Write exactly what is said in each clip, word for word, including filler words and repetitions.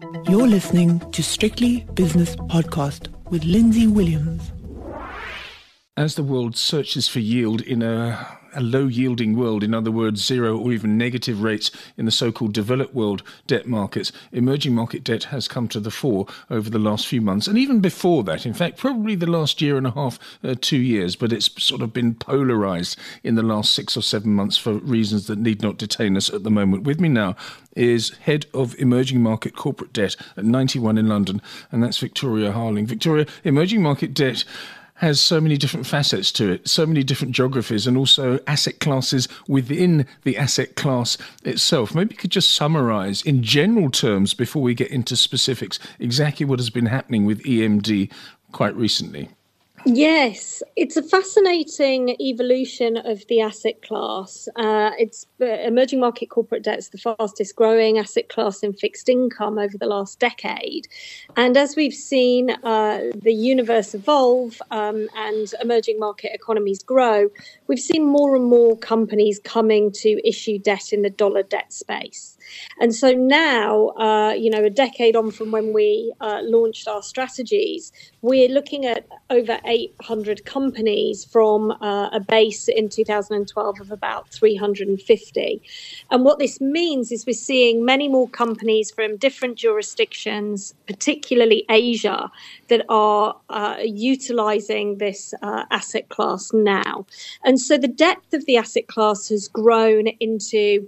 You're listening to Strictly Business Podcast with Lindsay Williams. As the world searches for yield in a, a low-yielding world, in other words, zero or even negative rates in the so-called developed world debt markets, emerging market debt has come to the fore over the last few months, and even before that, in fact, probably the last year and a half, uh, two years, but it's sort of been polarised in the last six or seven months for reasons that need not detain us at the moment. With me now is Head of Emerging Market Corporate Debt at ninety one in London, and that's Victoria Harling. Victoria, emerging market debt has so many different facets to it, so many different geographies and also asset classes within the asset class itself. Maybe you could just summarise in general terms before we get into specifics exactly what has been happening with E M D quite recently. Yes, it's a fascinating evolution of the asset class. Uh, it's uh, emerging market corporate debt is the fastest growing asset class in fixed income over the last decade. And as we've seen uh, the universe evolve um, and emerging market economies grow, we've seen more and more companies coming to issue debt in the dollar debt space. And so now, uh, you know, a decade on from when we uh, launched our strategies, we're looking at over eight hundred companies from uh, a base in two thousand twelve of about three hundred fifty. And what this means is we're seeing many more companies from different jurisdictions, particularly Asia, that are uh, utilising this uh, asset class now. And so the depth of the asset class has grown into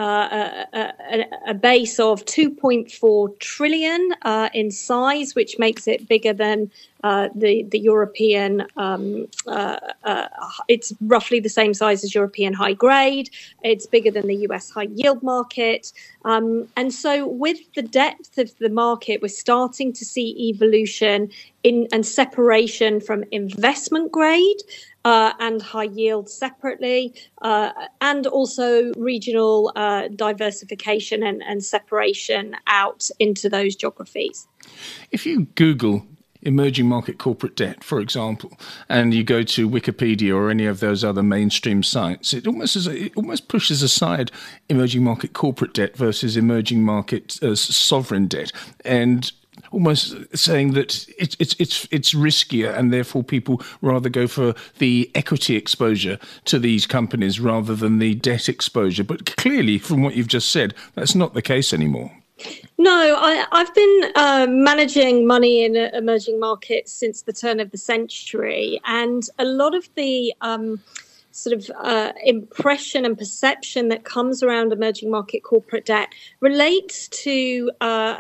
Uh, a, a, a base of two point four trillion uh, in size, which makes it bigger than uh, the the European. Um, uh, uh, it's roughly the same size as European high grade. It's bigger than the U S high yield market. Um, and so, with the depth of the market, we're starting to see evolution in and separation from investment grade Uh, and high yield separately, uh, and also regional uh, diversification and, and separation out into those geographies. If you Google emerging market corporate debt, for example, and you go to Wikipedia or any of those other mainstream sites, it almost is, it almost pushes aside emerging market corporate debt versus emerging market uh, sovereign debt, and almost saying that it's it's it's it's riskier, and therefore people rather go for the equity exposure to these companies rather than the debt exposure. But clearly, from what you've just said, that's not the case anymore. No, I, I've been uh, managing money in uh, emerging markets since the turn of the century, and a lot of the um, sort of uh, impression and perception that comes around emerging market corporate debt relates to uh,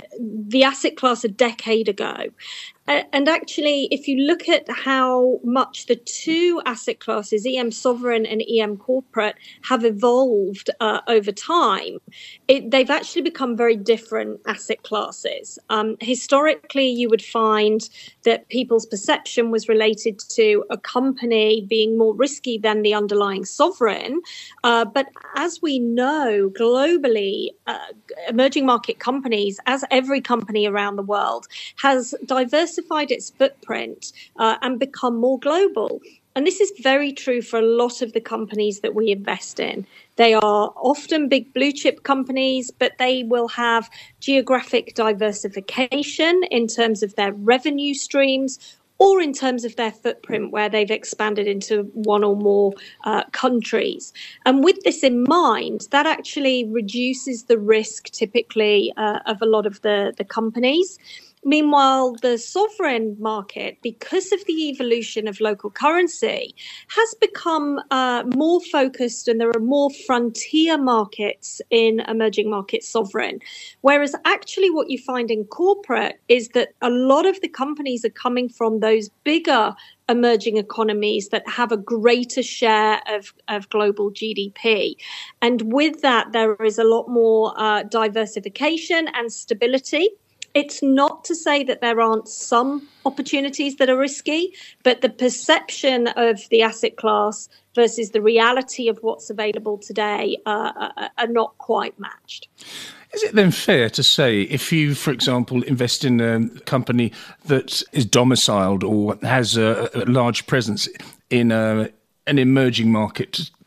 the asset class a decade ago. And actually, if you look at how much the two asset classes, E M sovereign and E M corporate, have evolved uh, over time, it, they've actually become very different asset classes. Um, historically, you would find that people's perception was related to a company being more risky than the underlying sovereign. Uh, but as we know, globally, uh, emerging market companies, as every company around the world, has diversified its footprint uh, and become more global. And this is very true for a lot of the companies that we invest in. They are often big blue chip companies, but they will have geographic diversification in terms of their revenue streams, or in terms of their footprint, where they've expanded into one or more uh, countries. And with this in mind, that actually reduces the risk typically uh, of a lot of the, the companies. Meanwhile, the sovereign market, because of the evolution of local currency, has become uh, more focused, and there are more frontier markets in emerging market sovereign. Whereas actually what you find in corporate is that a lot of the companies are coming from those bigger emerging economies that have a greater share of, of global G D P. And with that, there is a lot more uh, diversification and stability. It's not to say that there aren't some opportunities that are risky, but the perception of the asset class versus the reality of what's available today uh, are, are not quite matched. Is it then fair to say if you, for example, invest in a company that is domiciled or has a, a large presence in a, an emerging market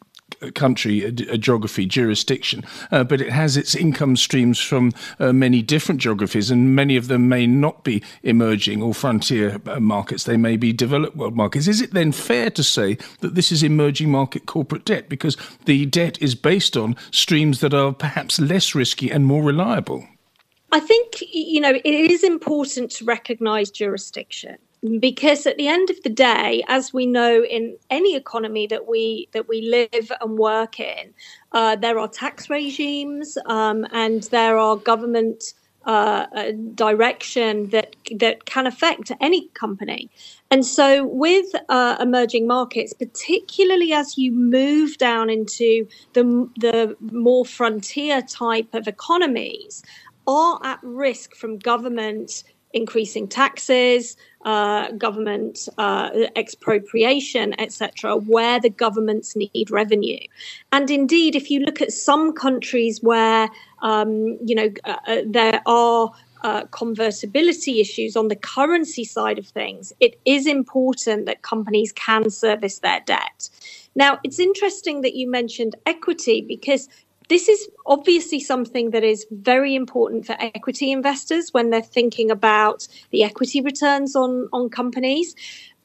country, a, a geography, jurisdiction, uh, but it has its income streams from uh, many different geographies, and many of them may not be emerging or frontier uh, markets. They may be developed world markets. Is it then fair to say that this is emerging market corporate debt because the debt is based on streams that are perhaps less risky and more reliable? I think, you know, it is important to recognise jurisdiction, because at the end of the day, as we know in any economy that we that we live and work in, uh, there are tax regimes um, and there are government uh, direction that that can affect any company. And so with uh, emerging markets, particularly as you move down into the the more frontier type of economies, are at risk from government increasing taxes, uh, government uh, expropriation, et cetera, where the governments need revenue. And indeed, if you look at some countries where, um, you know, uh, there are uh, convertibility issues on the currency side of things, it is important that companies can service their debt. Now, it's interesting that you mentioned equity, because this is obviously something that is very important for equity investors when they're thinking about the equity returns on, on companies.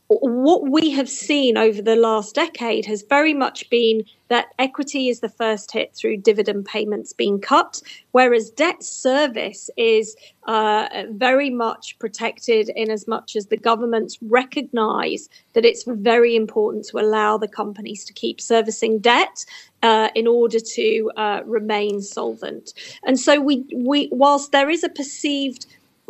What we have seen over the last decade has very much been that equity is the first hit through dividend payments being cut, whereas debt service is uh, very much protected in as much as the governments recognise that it's very important to allow the companies to keep servicing debt uh, in order to uh, remain solvent. And so we, we, whilst there is a perceived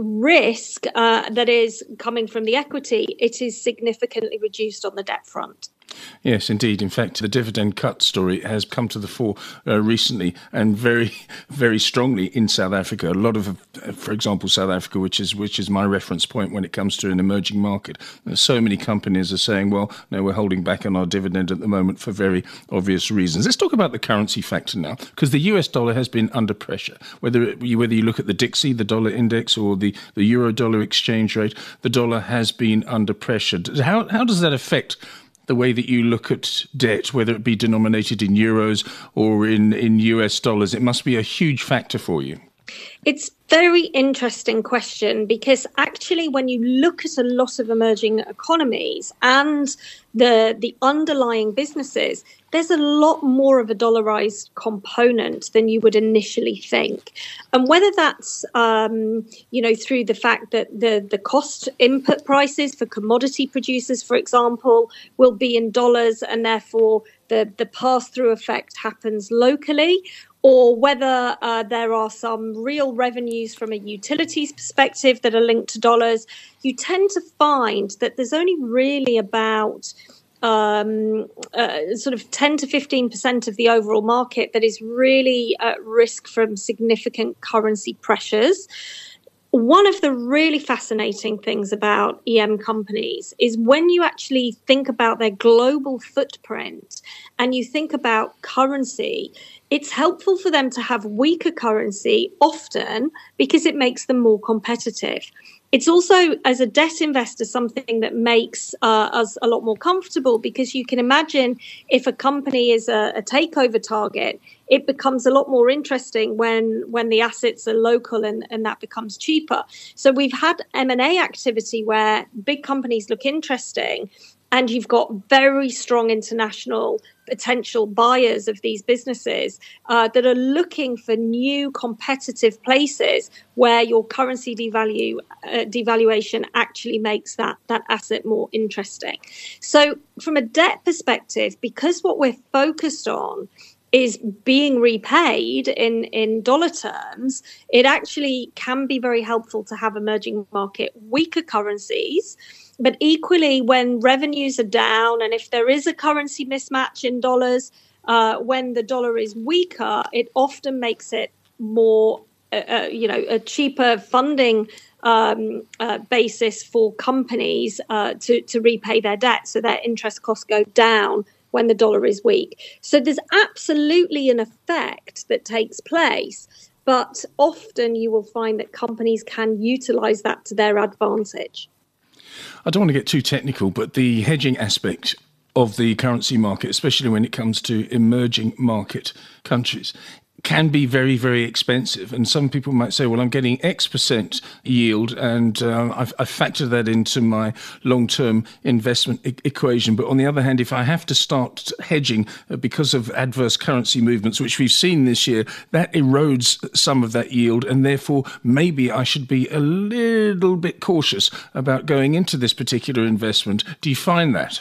risk uh, that is coming from the equity, it is significantly reduced on the debt front. Yes, indeed. In fact, the dividend cut story has come to the fore uh, recently, and very, very strongly in South Africa. A lot of, uh, for example, South Africa, which is which is my reference point when it comes to an emerging market. So many companies are saying, well, no, we're holding back on our dividend at the moment for very obvious reasons. Let's talk about the currency factor now, because the U S dollar has been under pressure. Whether it, whether you look at the D X Y, the dollar index, or the, the euro-dollar exchange rate, the dollar has been under pressure. How, how does that affect the way that you look at debt, whether it be denominated in euros or in, in U S dollars? It must be a huge factor for you. It's a very interesting question, because actually when you look at a lot of emerging economies and the the underlying businesses, there's a lot more of a dollarized component than you would initially think. And whether that's, um, you know, through the fact that the, the cost input prices for commodity producers, for example, will be in dollars, and therefore the, the pass-through effect happens locally, or whether uh, there are some real revenues from a utilities perspective that are linked to dollars, you tend to find that there's only really about um, uh, sort of ten to fifteen percent of the overall market that is really at risk from significant currency pressures. One of the really fascinating things about E M companies is when you actually think about their global footprint and you think about currency, it's helpful for them to have weaker currency often because it makes them more competitive. It's also, as a debt investor, something that makes uh, us a lot more comfortable, because you can imagine if a company is a, a takeover target, it becomes a lot more interesting when when the assets are local and, and that becomes cheaper. So we've had M and A activity where big companies look interesting, and you've got very strong international potential buyers of these businesses uh, that are looking for new competitive places where your currency devalue, uh, devaluation actually makes that, that asset more interesting. So from a debt perspective, because what we're focused on is being repaid in, in dollar terms, it actually can be very helpful to have emerging market weaker currencies. But equally, when revenues are down, and if there is a currency mismatch in dollars, uh, when the dollar is weaker, it often makes it more, uh, uh, you know, a cheaper funding um, uh, basis for companies uh, to, to repay their debt. So their interest costs go down when the dollar is weak. So there's absolutely an effect that takes place. But often you will find that companies can utilize that to their advantage. I don't want to get too technical, but the hedging aspect of the currency market, especially when it comes to emerging market countries, can be very, very expensive. And some people might say, well, I'm getting X percent yield and uh, I've, I've factored that into my long-term investment e- equation. But on the other hand, if I have to start hedging because of adverse currency movements, which we've seen this year, that erodes some of that yield. And therefore, maybe I should be a little bit cautious about going into this particular investment. Do you find that?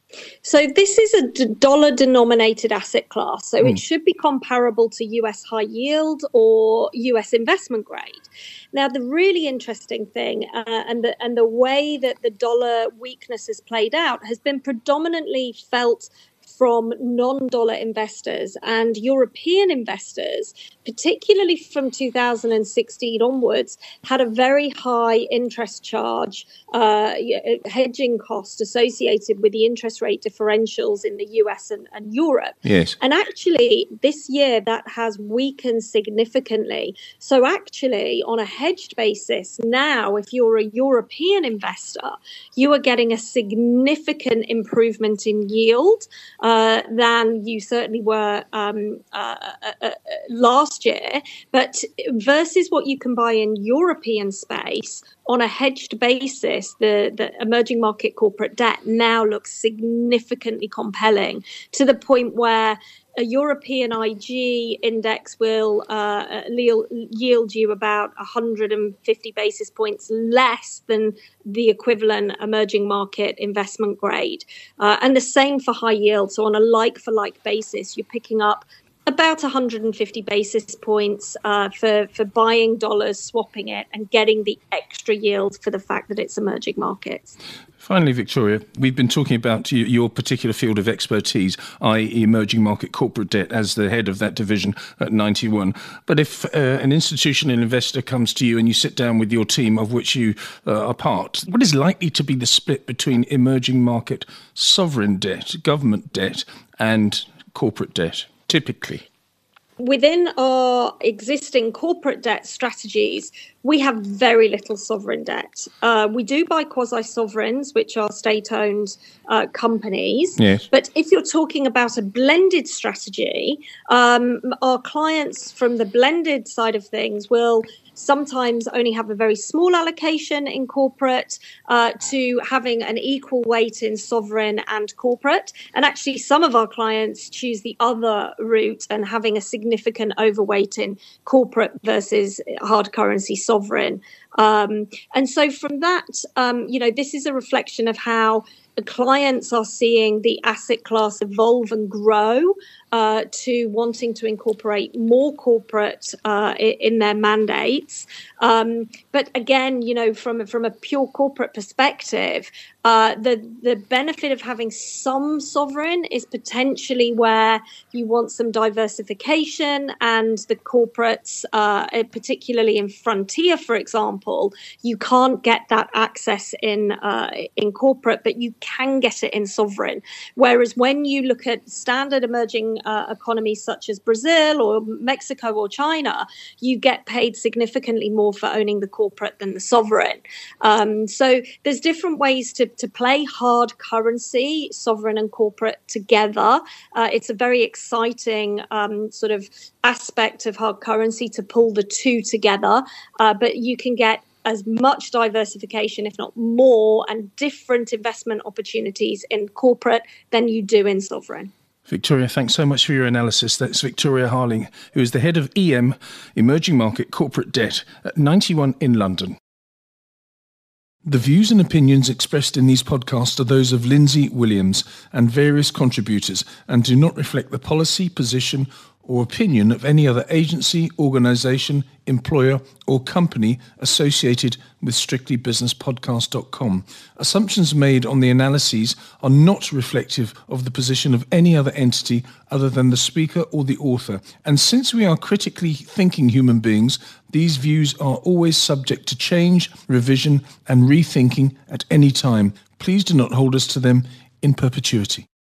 So this is a d- dollar-denominated asset class, so mm. it should be comparable to U S high yield or U S investment grade. Now, the really interesting thing uh, and, the, and the way that the dollar weakness has played out has been predominantly felt from non-dollar investors and European investors, particularly from two thousand sixteen onwards, had a very high interest charge, uh, hedging cost associated with the interest rate differentials in the U S and, and Europe. Yes. And actually, this year, that has weakened significantly. So actually, on a hedged basis, now, if you're a European investor, you are getting a significant improvement in yield uh, than you certainly were um, uh, uh, uh, last year. But versus what you can buy in European space, on a hedged basis, the, the emerging market corporate debt now looks significantly compelling, to the point where a European I G index will uh, yield you about one hundred fifty basis points less than the equivalent emerging market investment grade. Uh, and the same for high yield. So on a like-for-like basis, you're picking up about one hundred fifty basis points uh, for, for buying dollars, swapping it, and getting the extra yield for the fact that it's emerging markets. Finally, Victoria, we've been talking about your particular field of expertise, that is emerging market corporate debt, as the head of that division at ninety one. But if uh, an institutional investor comes to you and you sit down with your team, of which you uh, are part, what is likely to be the split between emerging market sovereign debt, government debt, and corporate debt, typically? Within our existing corporate debt strategies, we have very little sovereign debt. Uh, we do buy quasi-sovereigns, which are state-owned uh, companies. Yes. But if you're talking about a blended strategy, um, our clients from the blended side of things will sometimes only have a very small allocation in corporate uh, to having an equal weight in sovereign and corporate. And actually, some of our clients choose the other route and having a significant overweight in corporate versus hard currency sovereign. Um, and so from that, um, you know, this is a reflection of how the clients are seeing the asset class evolve and grow uh, to wanting to incorporate more corporate uh, in their mandates. Um, but again, you know, from from a pure corporate perspective, uh, the the benefit of having some sovereign is potentially where you want some diversification, and the corporates, uh, particularly in frontier, for example, you can't get that access in uh, in corporate, but you can get it in sovereign. Whereas when you look at standard emerging uh, economies such as Brazil or Mexico or China, you get paid significantly more for owning the corporate than the sovereign. Um, so there's different ways to, to play hard currency, sovereign and corporate together. Uh, it's a very exciting um, sort of aspect of hard currency to pull the two together, uh, but you can get as much diversification, if not more, and different investment opportunities in corporate than you do in sovereign. Victoria, thanks so much for your analysis. That's Victoria Harling, who is the head of E M, Emerging Market Corporate Debt, at ninety one in London. The views and opinions expressed in these podcasts are those of Lindsay Williams and various contributors and do not reflect the policy, position, or opinion of any other agency, organisation, employer or company associated with strictly business podcast dot com. Assumptions made on the analyses are not reflective of the position of any other entity other than the speaker or the author. And since we are critically thinking human beings, these views are always subject to change, revision and rethinking at any time. Please do not hold us to them in perpetuity.